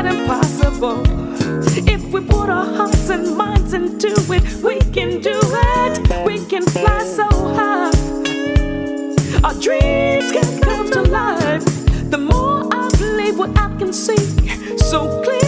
not impossible. If we put our hearts and minds into it, we can do it. We can fly so high. Our dreams can come to life. The more I believe what I can see so clear.